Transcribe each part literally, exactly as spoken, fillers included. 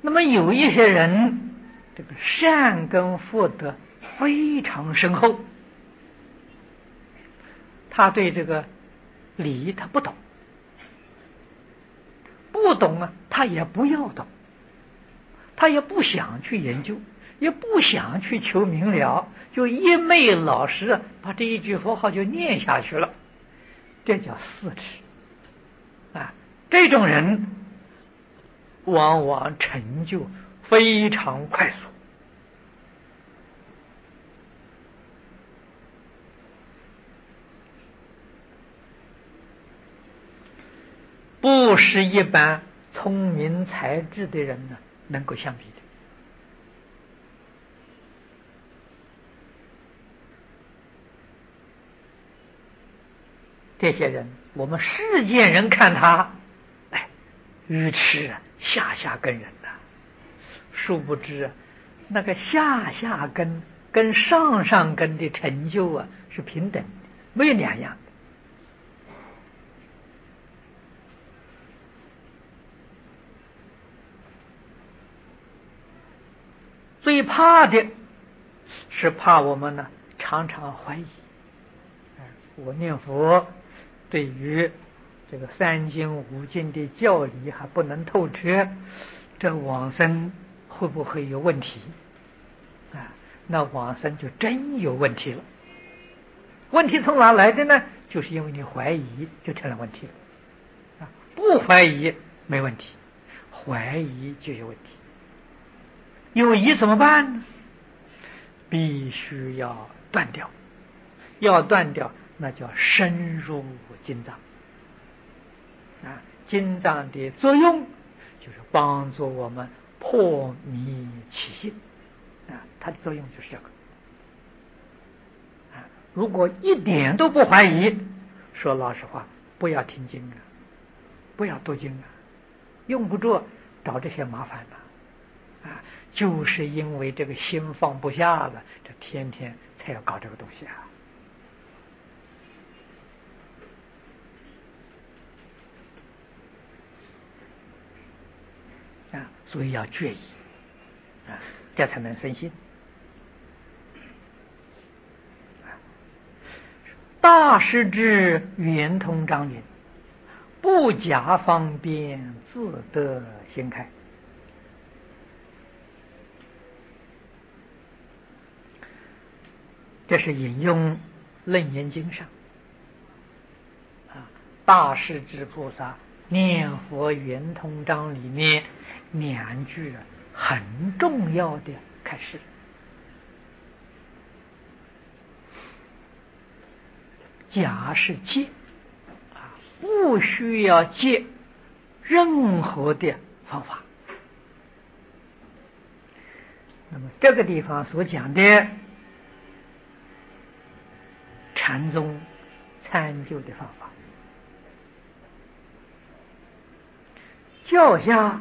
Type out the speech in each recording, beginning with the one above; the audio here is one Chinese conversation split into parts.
那么有一些人，这个善根福德非常深厚，他对这个理他不懂，不懂啊，他也不要懂，他也不想去研究，也不想去求明了，就一昧老实把这一句佛号就念下去了，这叫四痴啊。这种人往往成就非常快速，不是一般聪明才智的人呢能够相比的。这些人，我们世间人看他，哎，愚痴啊，下下根人呐、啊，殊不知啊，那个下下根跟上上根的成就啊是平等的，没有两样的。最怕的是怕我们呢常常怀疑，我念佛对于这个三经五经的教理还不能透彻，这往生会不会有问题啊？那往生就真有问题了。问题从哪来的呢？就是因为你怀疑就成了问题了啊！不怀疑没问题，怀疑就有问题。有疑怎么办呢？必须要断掉，要断掉，那叫深入经藏啊！经藏的作用就是帮助我们破迷起信啊，它的作用就是这个啊。如果一点都不怀疑，说老实话，不要听经啊，不要读经啊，用不着找这些麻烦了啊。就是因为这个心放不下了，这天天才要搞这个东西啊！啊，所以要决意啊，这才能生信。大师之圆通章云：不假方便，自得心开。这是引用《楞严经》上啊，大势至菩萨念佛圆通章里面两句很重要的开示。假是戒啊，不需要戒任何的方法。那么这个地方所讲的禅宗参究的方法，教下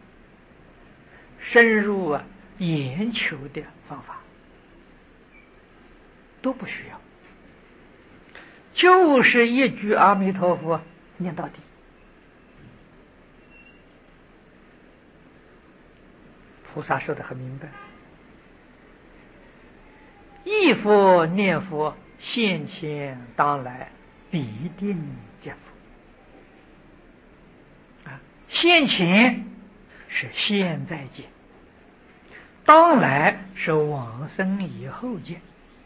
深入啊研求的方法都不需要，就是一句阿弥陀佛念到底。菩萨说得很明白，忆佛念佛，现前当来必定见佛啊！现前是现在见，当来是往生以后见，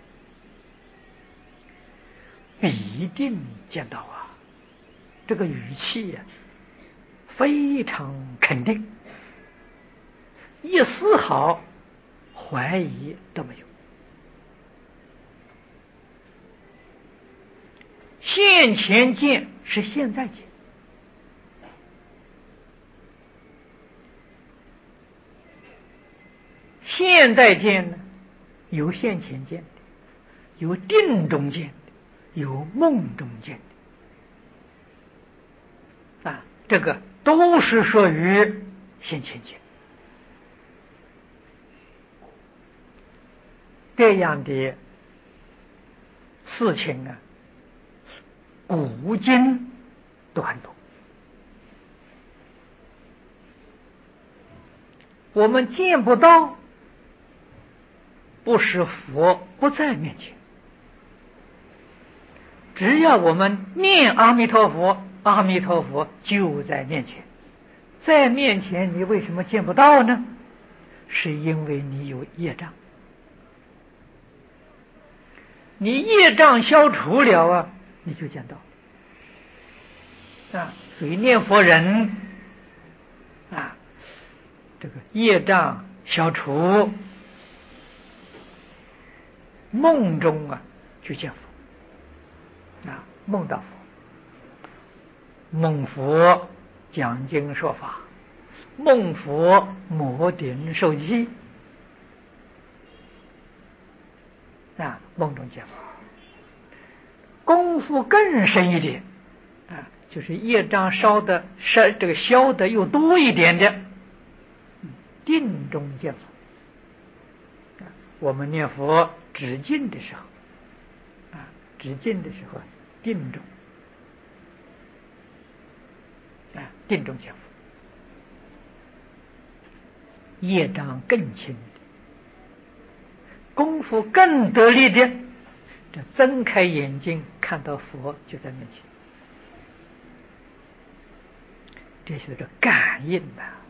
必定见到啊！这个语气呀、啊，非常肯定，一丝毫怀疑都没有。现前见是现在见，现在见呢，有现前见的，有定中见的，有梦中见的啊，这个都是属于现前见。这样的事情啊，古今都很多。 我们见不到，不是佛不在面前。只要我们念阿弥陀佛，阿弥陀佛就在面前。在面前，你为什么见不到呢？是因为你有业障。你业障消除了啊，你就见到啊。所以念佛人啊，这个业障消除，梦中啊去见佛啊，梦到佛，梦佛讲经说法，梦佛摩顶受记啊，梦中见佛。功夫更深一点啊，就是业障烧的烧这个消的又多一点的，定中见佛。我们念佛止境的时候啊，止境的时候定中啊，定中见佛，业障更轻的，功夫更得力的，这睁开眼睛看到佛就在面前，这是个感应呐、啊。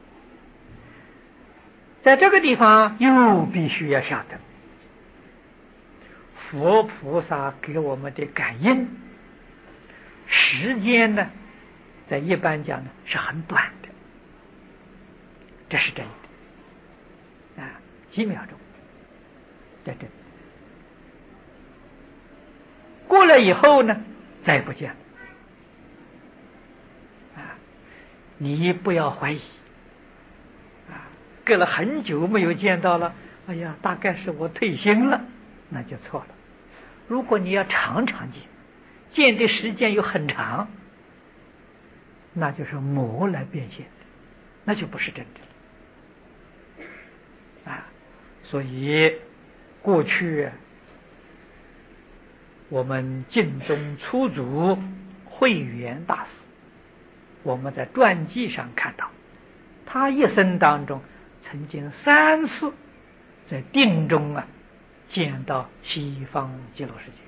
在这个地方又必须要晓得，佛菩萨给我们的感应时间呢，在一般讲呢是很短的，这是真的啊，几秒钟，在这里过了以后呢，再也不见了啊！你不要怀疑啊，隔了很久没有见到了，哎呀，大概是我退心了，那就错了。如果你要常常见，见的时间又很长，那就是魔来变现的，那就不是真的了啊！所以过去我们净宗初祖慧远大师，我们在传记上看到，他一生当中曾经三次在定中啊见到西方极乐世界。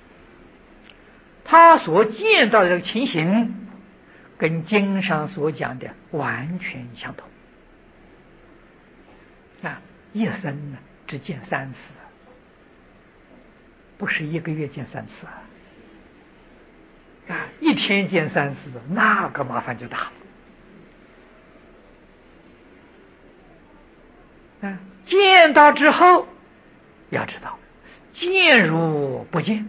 他所见到的这个情形，跟经上所讲的完全相同啊！一生呢只见三次，不是一个月见三次啊！啊，一天见三次，那个麻烦就大了啊！见到之后，要知道，见如不见，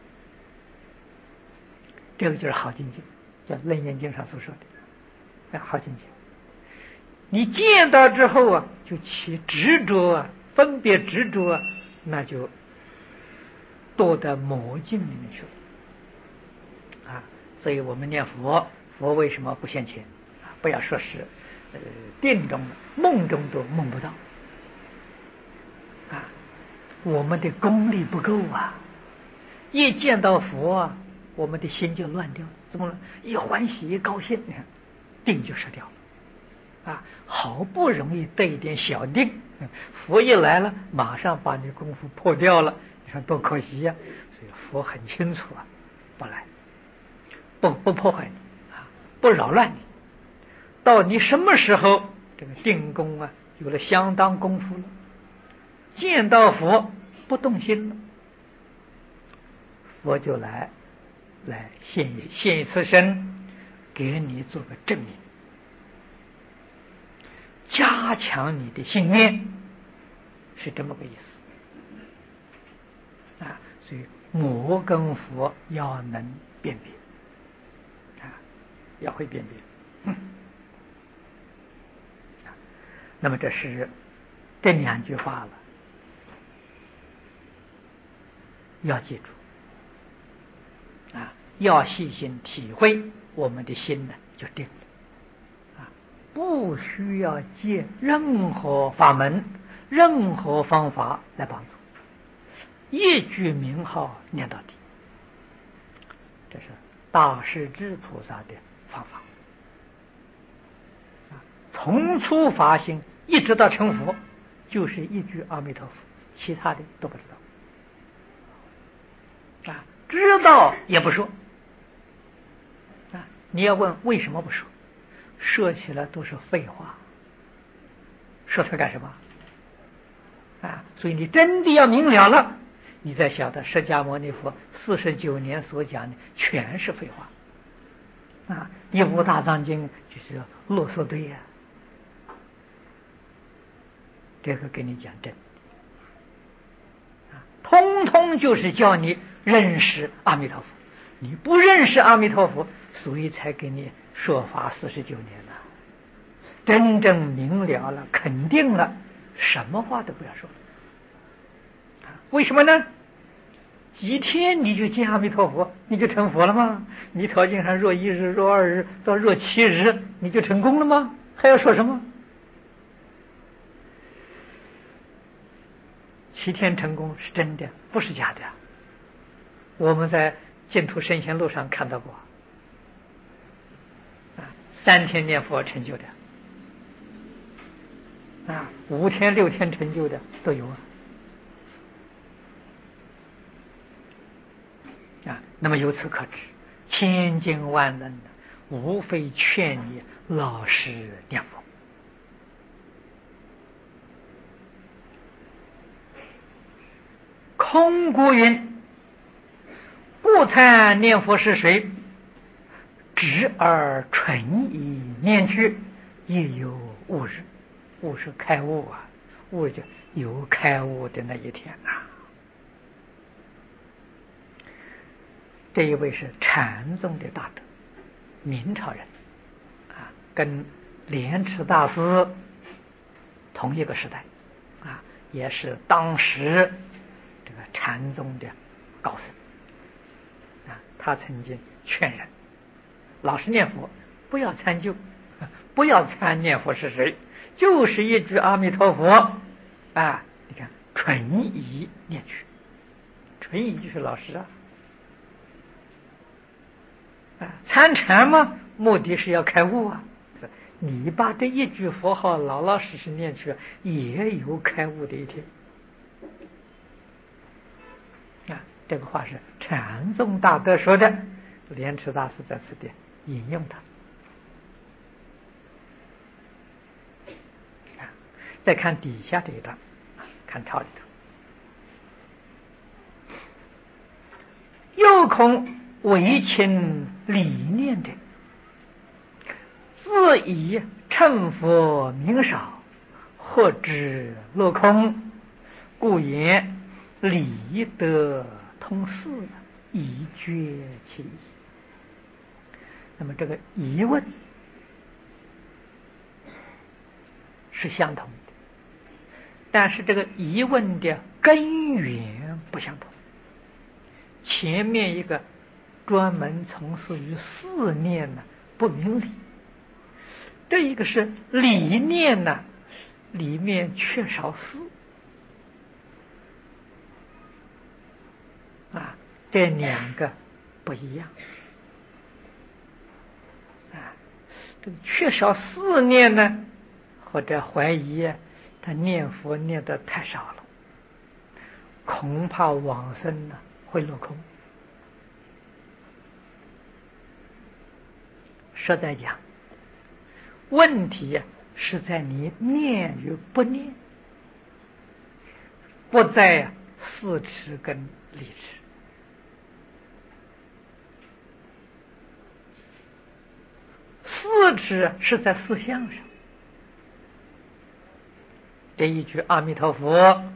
这个就是好境界，叫《楞严经》上所说的啊，好境界。你见到之后啊，就起执着啊，分别执着啊，那就堕到魔境里面去了啊！所以我们念佛，佛为什么不现前啊？不要说是呃定中梦中都梦不到啊！我们的功力不够啊！一见到佛啊，我们的心就乱掉，怎么了？一欢喜一高兴，你看定就失掉了。啊，好不容易得一点小定，佛一来了，马上把你功夫破掉了，你看多可惜呀、啊！所以佛很清楚啊，不来，不不破坏你啊，不扰乱你。到你什么时候这个定功啊有了相当功夫了，见到佛不动心了，佛就来来现现一次身，给你做个证明。加强你的信念，是这么个意思啊！所以魔跟佛要能辨别啊，要会辨别。嗯、那么这是这两句话了，要记住啊，要细心体会，我们的心呢就定了。不需要借任何法门、任何方法来帮助，一句名号念到底，这是大势至菩萨的方法。从初发心一直到成佛，就是一句阿弥陀佛，其他的都不知道啊，知道也不说啊。你要问为什么不说，说起来都是废话，说它干什么啊？所以你真的要明了了，你再晓得释迦牟尼佛四十九年所讲的全是废话啊！一部大藏经就是啰嗦堆呀、啊，这个给你讲真啊，通通就是叫你认识阿弥陀佛。你不认识阿弥陀佛，所以才给你说法四十九年了。真正明了了，肯定了，什么话都不要说。为什么呢？几天你就见阿弥陀佛，你就成佛了吗？弥陀经上若一日、若二日到若七日，你就成功了吗？还要说什么？七天成功是真的，不是假的。我们在净土圣贤录上看到过，啊，三天念佛成就的，啊，五天六天成就的都有啊。啊，那么由此可知，千经万人无非劝你老实念佛。空谷云：故参念佛是谁？直而纯以念去，亦有悟日。悟是开悟啊，悟就有开悟的那一天呐、啊。这一位是禅宗的大德，明朝人啊，跟莲池大师同一个时代啊，也是当时这个禅宗的高僧啊。他曾经劝人老实念佛，不要参究，不要参念佛是谁，就是一句阿弥陀佛啊！你看纯以念去，纯以就是老实啊。参禅嘛，目的是要开悟啊。你把这一句佛号老老实实念去，也有开悟的一天啊。这个话是禅宗大德说的，莲池大师在此地引用他。啊，再看底下这一段，看抄里头，又恐为情理念的，自以称佛名少，或知落空，故言理得通事，以绝其意。那么这个疑问是相同的，但是这个疑问的根源不相同。前面一个专门从事于思念呢，不明理；这一个是理念呢，里面缺少思啊，这两个不一样啊。这个缺少思念呢，或者怀疑他念佛念得太少了，恐怕往生呢会落空。实在讲，问题是在你念与不念，不在思持跟理持。思持是在思想上，这一句阿弥陀佛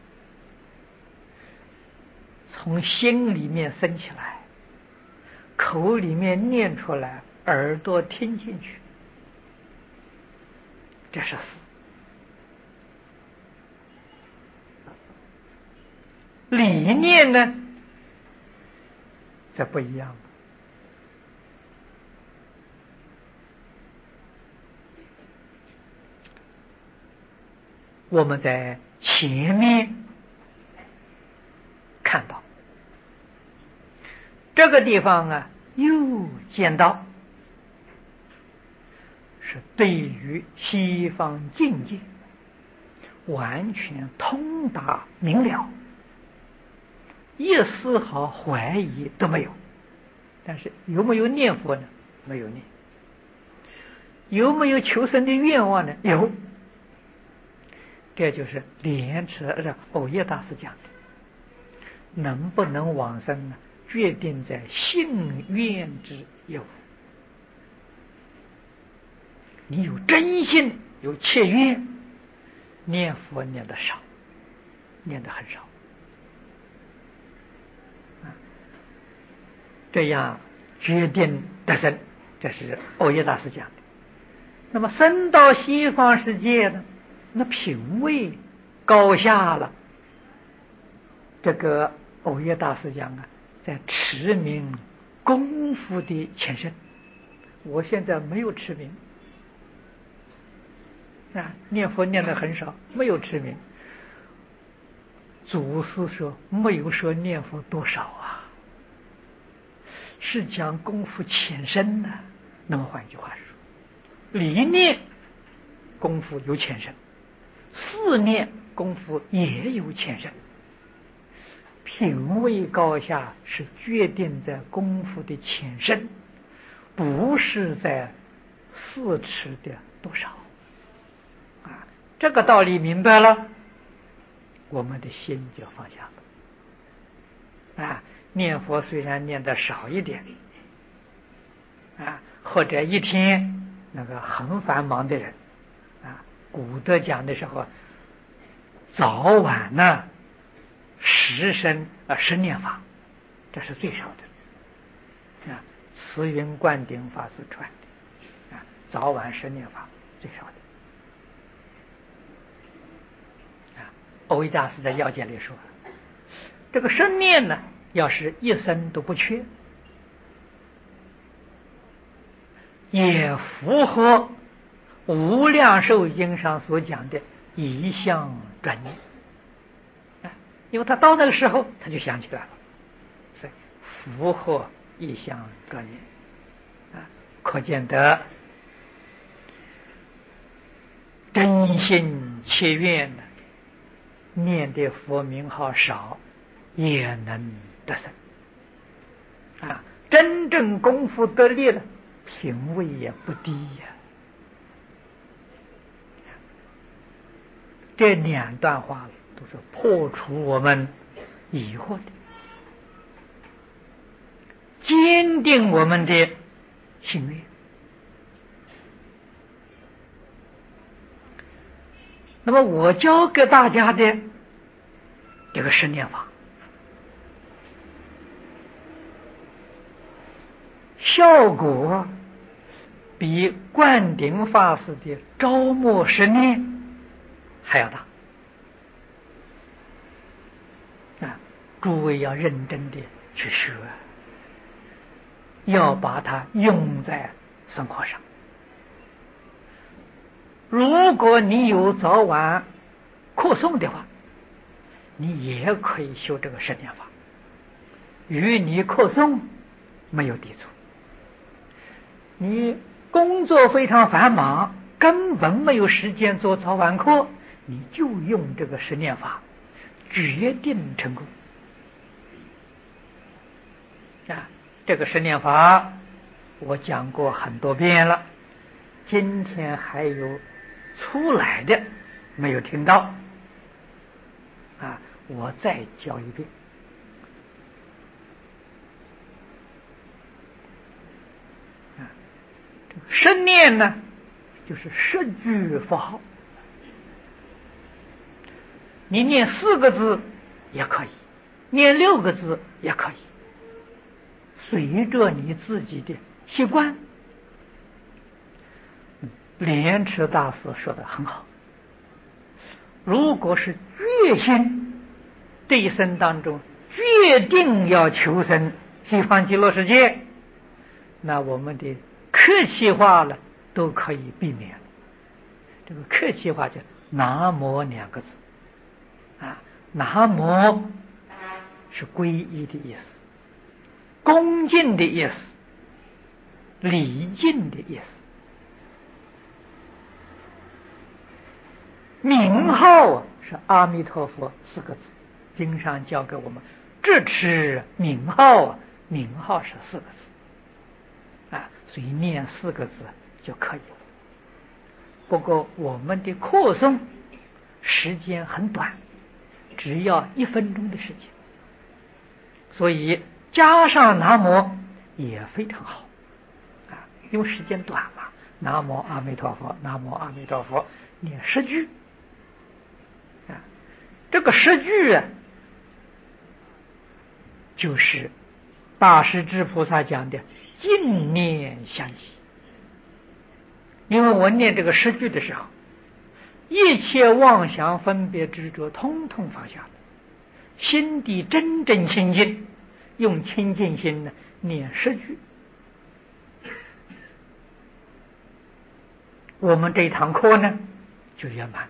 从心里面生起来，口里面念出来，耳朵听进去，这是思。理念呢，这不一样。我们在前面看到这个地方啊，又见到是对于西方境界完全通达明了，一丝毫怀疑都没有。但是有没有念佛呢？没有念。有没有求生的愿望呢？有。这就是莲池的藕益大师讲的，能不能往生呢？决定在信愿之有。你有真心，有切愿，念佛念得少，念得很少。这样决定得生，这是藕益大师讲的。那么生到西方世界呢，那品位高下了。这个藕益大师讲啊，在持名功夫的前身。我现在没有持名啊，念佛念得很少，没有持名。祖师说没有说念佛多少啊，是讲功夫浅深呢、啊。那么换句话说，理念功夫有浅深，四念功夫也有浅深，品位高下是决定在功夫的浅深，不是在四持的多少啊。这个道理明白了，我们的心就放下了啊。念佛虽然念得少一点啊，或者一天那个很繁忙的人啊，古德讲的时候，早晚呢十声啊十念法，这是最少的啊。慈云灌顶法师传的啊，早晚十念法最少的啊。藕益大师在要解里说，这个十念呢，要是一生都不缺，也符合无量寿经上所讲的一向专念啊，因为他到那个时候他就想起来了，所以符合一向专念啊，可见得真心切愿的念的佛名号少，也能得生啊。真正功夫得力了，品位也不低呀、啊。这两段话都是破除我们疑惑的，坚定我们的心愿。那么我教给大家的这个十念法，效果比灌顶法师的招募十念还要大啊！诸位要认真的去学，要把它用在生活上。如果你有早晚扩诵的话，你也可以修这个十念法，与你扩诵没有抵触。你工作非常繁忙，根本没有时间做早晚课，你就用这个十念法，决定成功啊！这个十念法我讲过很多遍了，今天还有出来的没有听到啊，我再教一遍啊。十念呢，就是十句佛号，你念四个字也可以，念六个字也可以，随着你自己的习惯。莲池大师说的很好，如果是决心这一生当中决定要求生西方极乐世界，那我们的客气话了都可以避免了。这个客气话叫南无两个字啊，南无是皈依的意思，恭敬的意思，礼敬的意思名号是阿弥陀佛四个字，经上教给我们智持名号，名号是四个字啊，所以念四个字就可以了。不过我们的课诵时间很短，只要一分钟的时间，所以加上南无也非常好啊，因为时间短嘛。南无阿弥陀佛，南无阿弥陀佛，念十句啊。这个十句啊，就是大势至菩萨讲的净念相继。因为我念这个十句的时候，一切妄想分别执着通通放下了，心地真正清净，用清净心呢念十句，我们这一堂课呢就圆满了。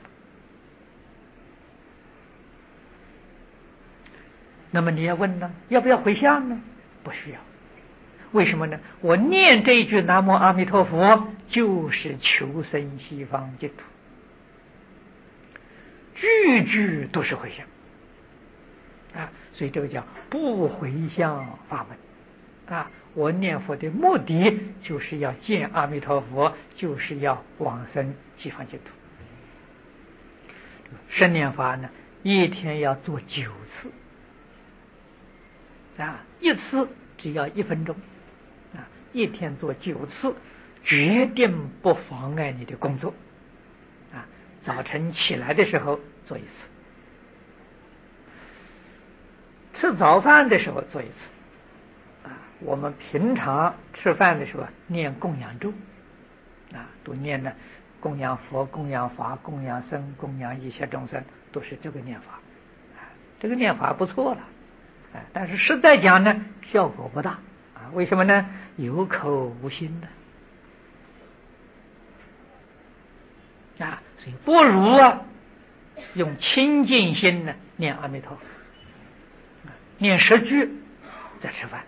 那么你要问呢，要不要回向呢？不需要。为什么呢？我念这一句南无阿弥陀佛，就是求生西方净土，句句都是回向啊，所以这个叫不回向法门啊。我念佛的目的就是要见阿弥陀佛，就是要往生西方净土。生念法呢，一天要做九次啊，一次只要一分钟啊，一天做九次，决定不妨碍你的工作啊。早晨起来的时候做一次，吃早饭的时候做一次啊。我们平常吃饭的时候念供养咒啊，都念呢供养佛、供养法、供养僧、供养一切众生，都是这个念法啊。这个念法不错了。但是实在讲呢，效果不大啊。为什么呢？有口无心的啊，所以不如啊用清净心呢念阿弥陀佛，念十句再吃饭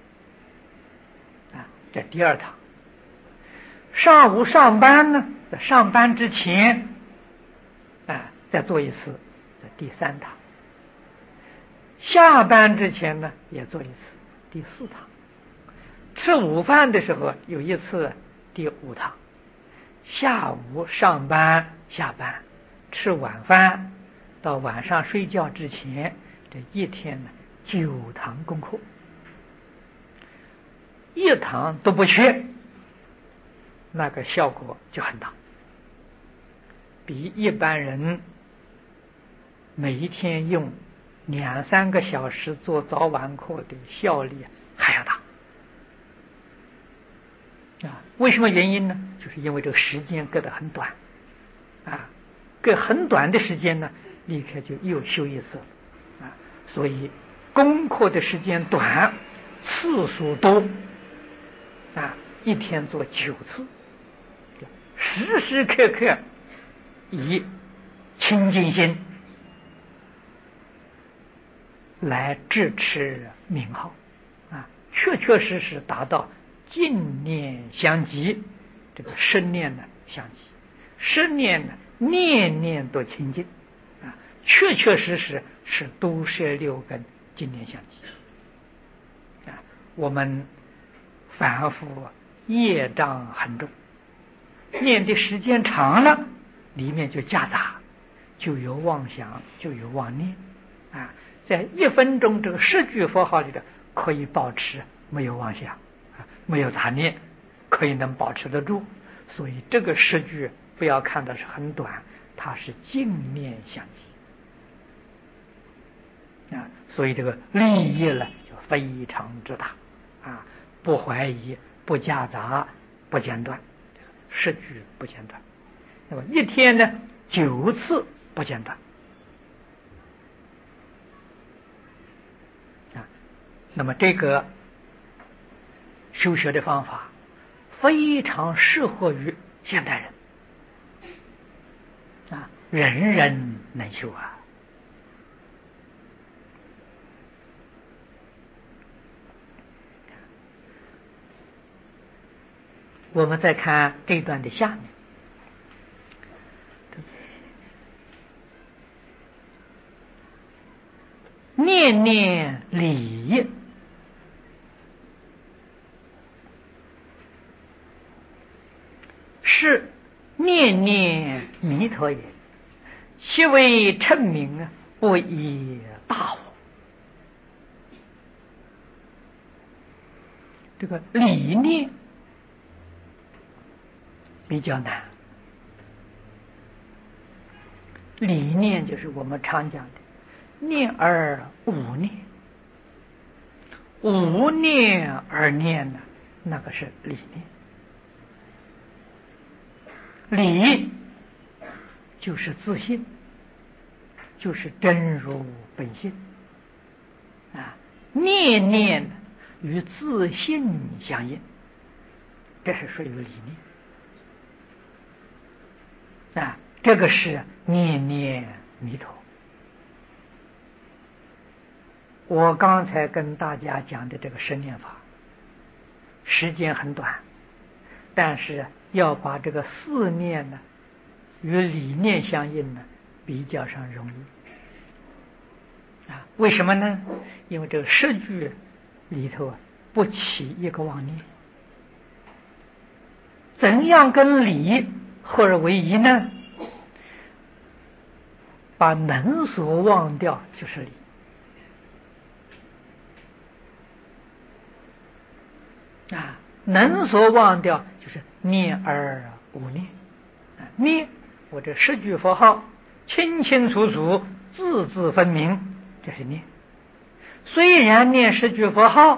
啊。这第二堂。上午上班呢，在上班之前啊再做一次，这第三堂。下班之前呢也做一次，第四堂。吃午饭的时候有一次，第五堂。下午上班下班吃晚饭到晚上睡觉之前，这一天呢九堂功课，一堂都不缺，那个效果就很大，比一般人每一天用两三个小时做早晚课的效力还要大啊。为什么原因呢？就是因为这个时间隔得很短啊，隔很短的时间呢，立刻就又修一次啊。所以功课的时间短，次数多啊，一天做九次，时时刻刻以清净心来支持名号啊，确确实实达到净念相继，这个身念呢相继，身念呢念念都清净啊，确确实实是都摄六根净念相继啊。我们反复业障很重，念的时间长了，里面就夹杂，就有妄想，就有妄念啊。在一分钟这个十句佛号里头，可以保持没有妄想啊，没有杂念，可以能保持得住。所以这个十句不要看的是很短，它是净念相继啊。所以这个利益呢就非常之大啊，不怀疑，不夹杂，不间断，十句不间断。那么一天呢九次不间断啊。那么这个修学的方法非常适合于现代人啊，人人能修啊。我们再看这段的下面， 念念理，是念念弥陀也。其为称名啊，不亦大乎？这个理念比较难。理念就是我们常讲的念而无念，无念而念呢，那个是理念。理就是自信，就是真如本性啊。念念与自信相应，这是属于理念啊。这个是念念弥陀。我刚才跟大家讲的这个十念法，时间很短，但是要把这个四念呢与理念相应呢，比较上容易啊。为什么呢？因为这个十句里头啊，不起一个妄念。怎样跟理合而为一呢？把能所忘掉就是理啊，能所忘掉就是念而无念啊。念我这十句佛号清清楚楚字字分明，这是念。虽然念十句佛号，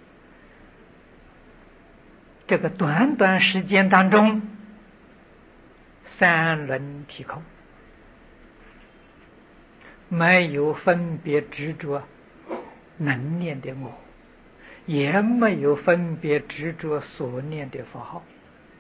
这个短短时间当中三轮体空，没有分别执着能念的我，也没有分别执着所念的佛号，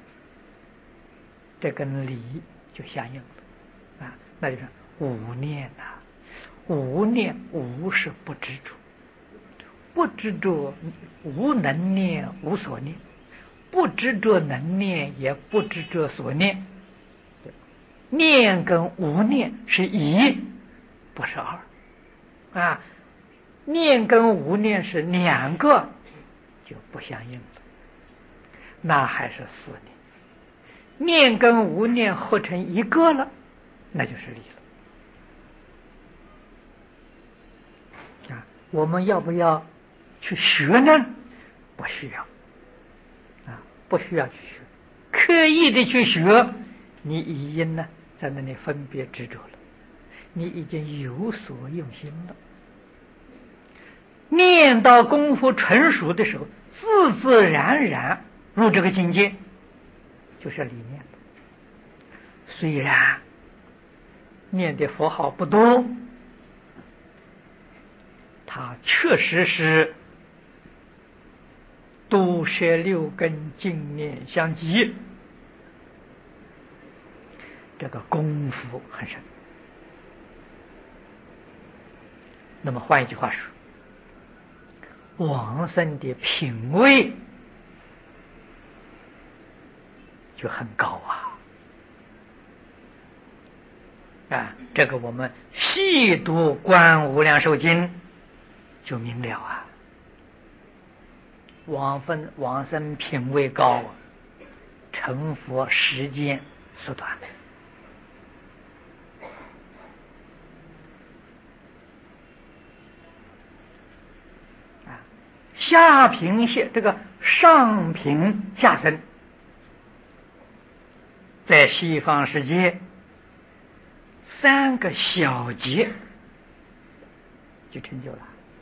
这跟理就相应了啊。那就是无念呐、啊，无念无是不执着，不执着无能念无所念，不执着能念也不执着所念。念跟无念是一，不是二啊。念跟无念是两个，就不相应了，那还是四念。念跟无念合成一个了，那就是理了啊。我们要不要去学呢？不需要啊，不需要去学。刻意的去学，你已经呢在那里分别执着了，你已经有所用心了。念到功夫成熟的时候，自自然然入这个境界，就是理念了。虽然念的佛号不多，它确实是都摄六根净念相继，这个功夫很深。那么换一句话说，往生的品位就很高啊！啊，这个我们细读《观无量寿经》就明了啊。往分往生品位高，成佛时间缩短。下品下这个上品下生，在西方世界三个小节就成就了。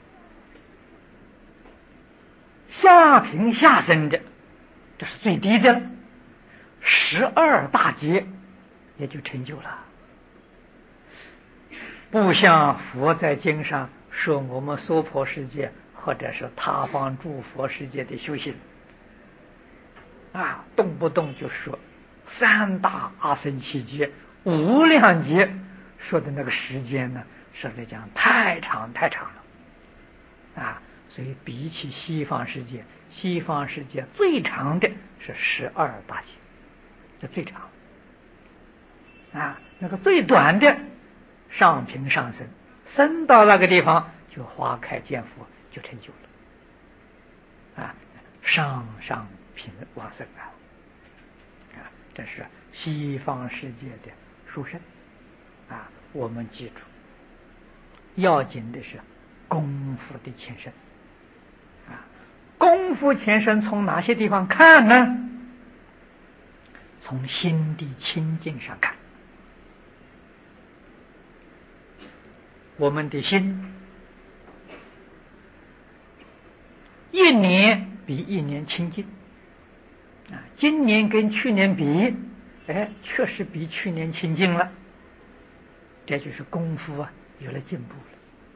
下品下生的，这是最低的，十二大节也就成就了。不像佛在经上说我们娑婆世界或者是他方诸佛世界的修行啊，动不动就说三大阿僧祇劫、无量劫，说的那个时间呢，实在讲太长太长了啊。所以比起西方世界，西方世界最长的是十二大劫，这最长啊。那个最短的上品上生，生到那个地方就花开见佛，就成就了。啊，上上品往生啊！啊，这是西方世界的殊胜啊！我们记住，要紧的是功夫的前身啊！功夫前身从哪些地方看呢？从心地清净上看，我们的心一年比一年清净啊！今年跟去年比，哎，确实比去年清净了，这就是功夫啊，有了进步了。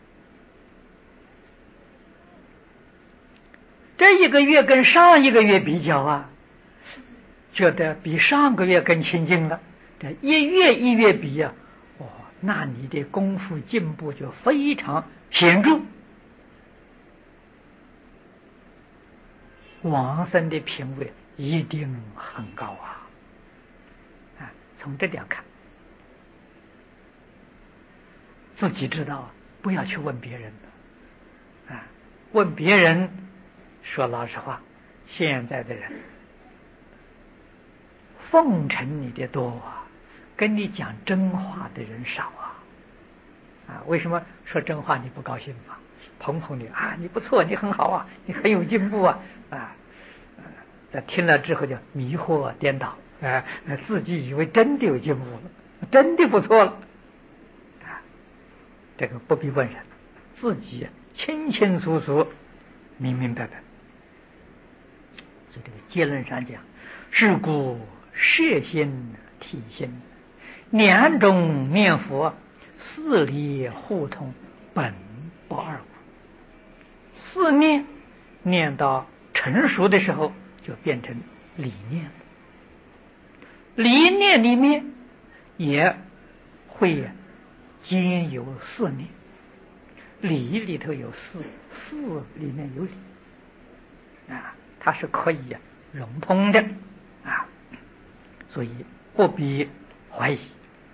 这一个月跟上一个月比较啊，觉得比上个月更清净了。这一月一月比啊，哦，那你的功夫进步就非常显著。往生的品位一定很高啊！啊，从这点看，自己知道，不要去问别人了。啊，问别人，说老实话，现在的人奉承你的多啊，跟你讲真话的人少啊。啊，为什么说真话你不高兴吗？捧捧你啊，你不错，你很好啊，你很有进步啊啊！在听了之后就迷惑颠倒啊，自己以为真的有进步了，真的不错了啊！这个不必问人，自己清清楚楚、明明白白。所以这个结论上讲，是故摄心体心两种念佛，四理互通，本不二故。四念念到成熟的时候，就变成理念了。理念里面也会兼有四念，理里头有四，四里面有理啊，它是可以融通的啊，所以不必怀疑。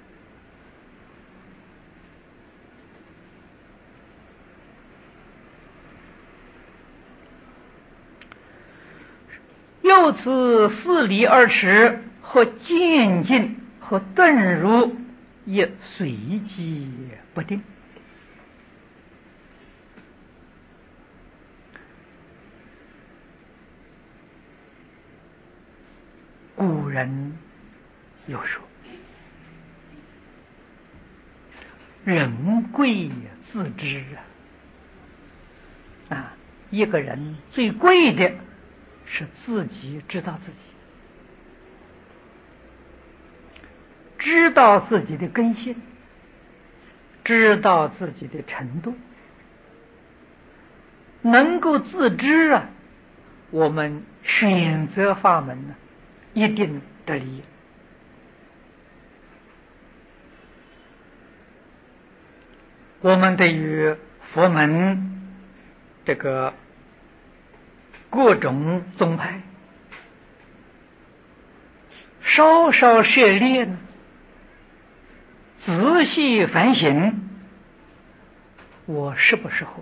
又此四理二持和渐进和顿入，也随机不定。古人有说，人贵自知啊！啊，一个人最贵的是自己知道自己，知道自己的根性，知道自己的程度，能够自知啊，我们选择法门呢，一定得利益。我们对于佛门这个各种宗派稍稍涉猎呢，仔细反省，我适不适合？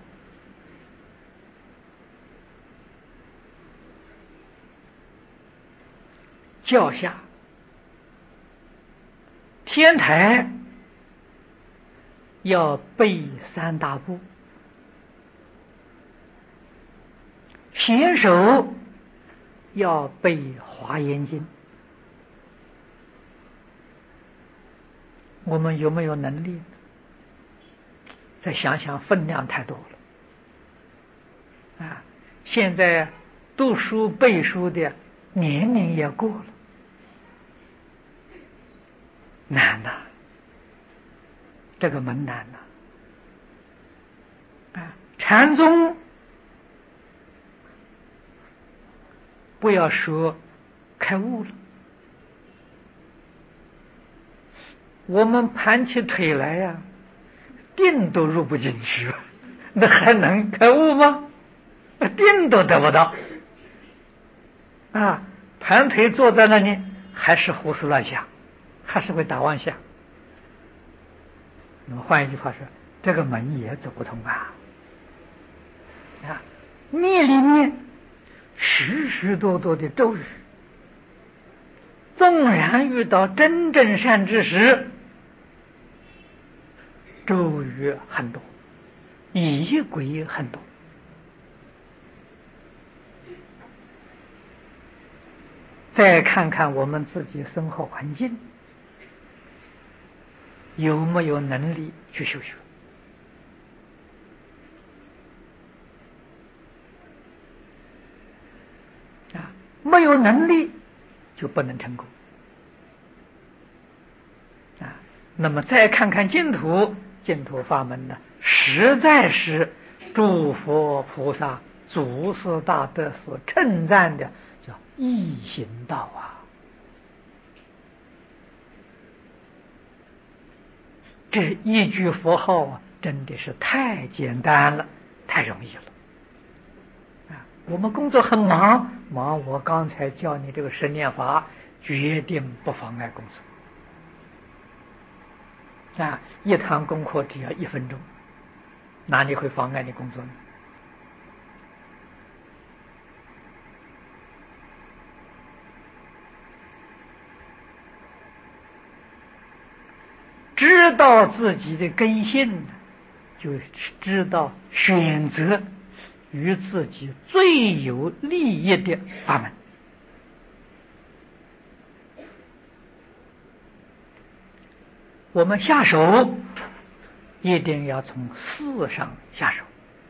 教下天台要背三大部，显手要背华严经，我们有没有能力？再想想，分量太多了啊！现在读书背书的年龄也过了，难呐，这个门难呐！啊，禅宗不要说开悟了，我们盘起腿来呀、啊，定都入不进去，那还能开悟吗？定都得不到啊！盘腿坐在那里，还是胡思乱想，还是会打妄想。那么换一句话说，这个门也走不通啊！ 啊，念里面许许多多的咒语，纵然遇到真正善知识，咒语很多，仪轨很多。再看看我们自己生活环境，有没有能力去修学？啊，没有能力就不能成功。啊，那么再看看净土，净土法门呢，实在是诸佛菩萨、祖师大德所称赞的，叫易行道啊。这一句佛号啊，真的是太简单了，太容易了。啊，我们工作很忙，忙我刚才教你这个十念法，决定不妨碍工作。啊，一堂功课只要一分钟，哪里会妨碍你工作呢？知道自己的根性，就知道选择与自己最有利益的法门。我们下手一定要从事上下手，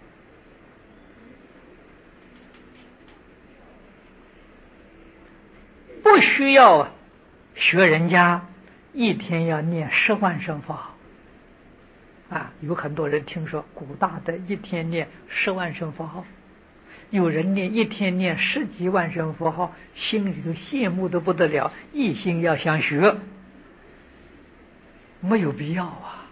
不需要学人家一天要念十万声佛号啊！有很多人听说古大的一天念十万声佛号，有人念一天念十几万声佛号，心里头羡慕的不得了，一心要想学，没有必要啊！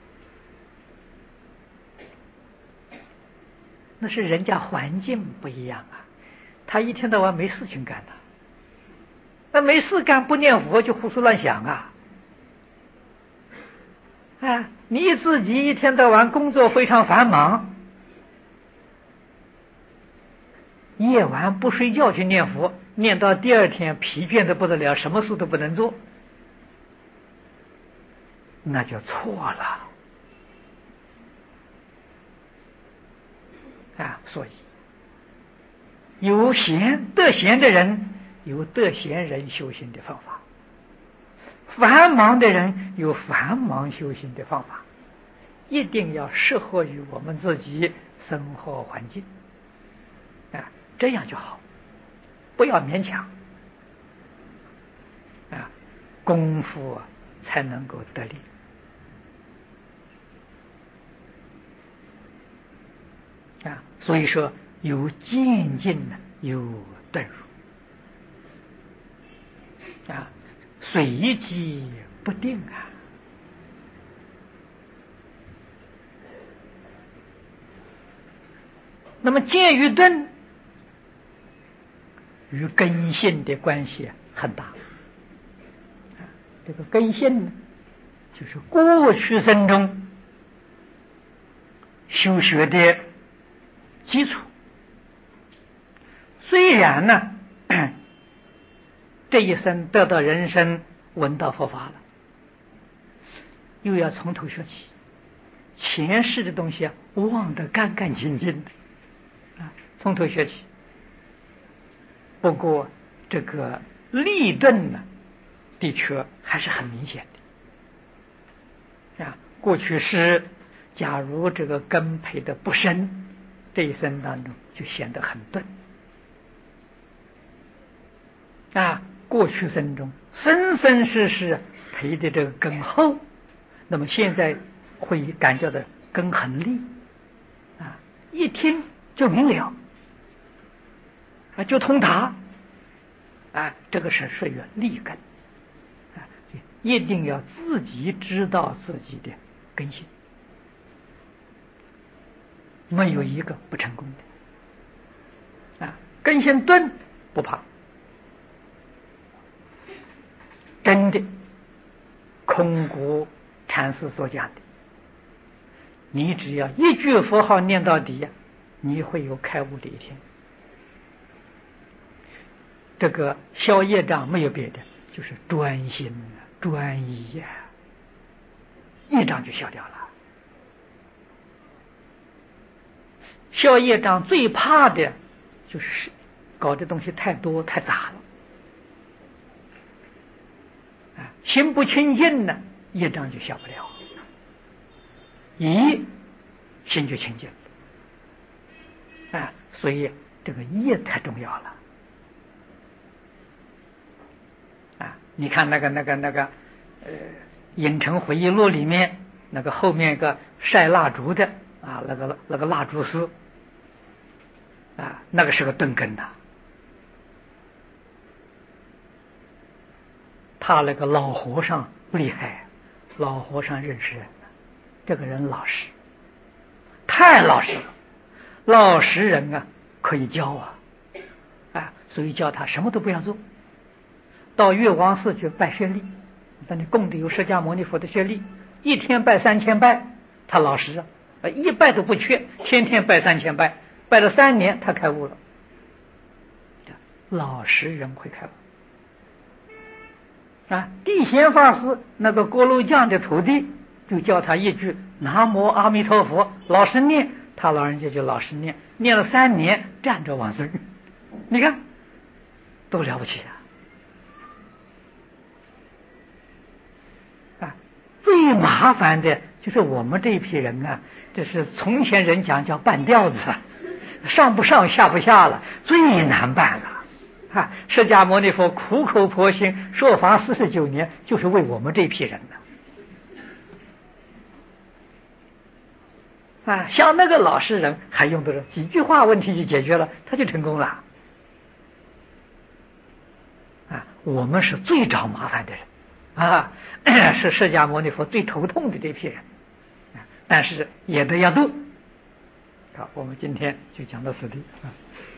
那是人家环境不一样啊，他一天到晚没事情干的，那没事干不念佛就胡思乱想啊！啊，你自己一天到晚工作非常繁忙，夜晚不睡觉去念佛，念到第二天疲倦的不得了，什么事都不能做，那就错了啊！所以有闲得闲的人有得闲人修行的方法，繁忙的人有繁忙修行的方法，一定要适合于我们自己生活环境啊，这样就好，不要勉强啊，功夫啊才能够得力啊。所以说有渐进呢，有顿入啊，随机不定啊。那么渐与顿与根性的关系很大。这个根性呢，就是过去生中修学的基础。虽然呢，这一生得到人生闻到佛法了，又要从头学起，前世的东西啊忘得干干净净的啊，从头学起。不过这个立顿呢，的确还是很明显的啊。过去是假如这个根培的不深，这一生当中就显得很钝啊。过去生中生生世世培的这个根厚，那么现在会感觉到根很利啊，一听就明了啊，就通达啊，这个是属于利根啊，一定要自己知道自己的根性，没有一个不成功的啊。根性钝不怕，真的空谷禅师所讲的，你只要一句佛号念到底， 你会有开悟的一天。这个消业障没有别的，就是专心专一呀、啊，业障就消掉了。消业障最怕的就是搞的东西太多太杂了，啊，心不清净呢，业障就消不了。一心就清净了，啊，所以这个业太重要了。啊，你看那个那个那个，呃，《影城回忆录》里面那个后面一个晒蜡烛的啊，那个那个蜡烛师，啊，那个是个钝根呐。他那个老和尚厉害，老和尚认识人，这个人老实，太老实了。老实人啊，可以教啊，啊，所以教他什么都不要做。到月王寺去拜舍利，那里供的有释迦牟尼佛的舍利，一天拜三千拜，他老实啊，一拜都不缺，天天拜三千拜，拜了三年，他开悟了。老实人会开悟啊！地贤法师那个锅炉匠的徒弟，就教他一句南无阿弥陀佛，老实念，他老人家就老实念，念了三年，站着往生。你看，多了不起啊！啊，最麻烦的就是我们这一批人啊，这是从前人讲叫半吊子，上不上下不下了，最难办了。啊，释迦牟尼佛苦口婆心说法四十九年，就是为我们这批人的。啊，像那个老实人还用得着几句话，问题就解决了，他就成功了。啊，我们是最找麻烦的人，啊，是释迦牟尼佛最头痛的这批人，但是也得要度。好，我们今天就讲到此地啊。